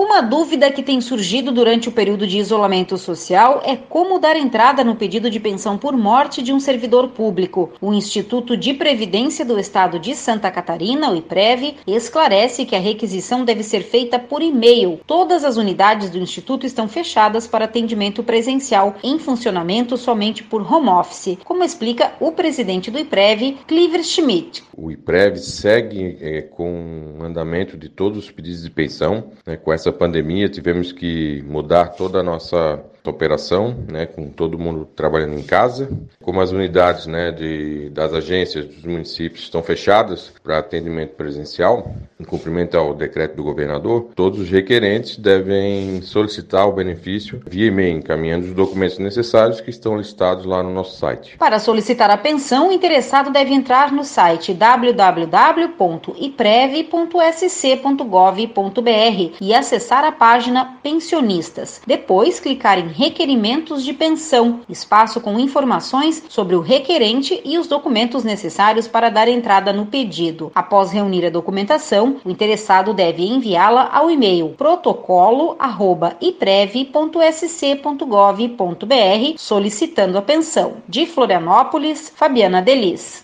Uma dúvida que tem surgido durante o período de isolamento social é como dar entrada no pedido de pensão por morte de um servidor público. O Instituto de Previdência do Estado de Santa Catarina, o IPREV, esclarece que a requisição deve ser feita por e-mail. Todas as unidades do Instituto estão fechadas para atendimento presencial, em funcionamento somente por home office, como explica o presidente do IPREV, Cliver Schmidt. O IPREV segue com o andamento de todos os pedidos de pensão. Com essa pandemia, tivemos que mudar toda a nossa operação, com todo mundo trabalhando em casa. Como as unidades das agências dos municípios estão fechadas para atendimento presencial, em cumprimento ao decreto do governador, todos os requerentes devem solicitar o benefício via e-mail, encaminhando os documentos necessários que estão listados lá no nosso site. Para solicitar a pensão, o interessado deve entrar no site www.iprev.sc.gov.br e acessar a página Pensionistas. Depois, clicar em Requerimentos de Pensão, espaço com informações sobre o requerente e os documentos necessários para dar entrada no pedido. Após reunir a documentação, o interessado deve enviá-la ao e-mail protocolo@iprev.sc.gov.br solicitando a pensão. De Florianópolis, Fabiana Delis.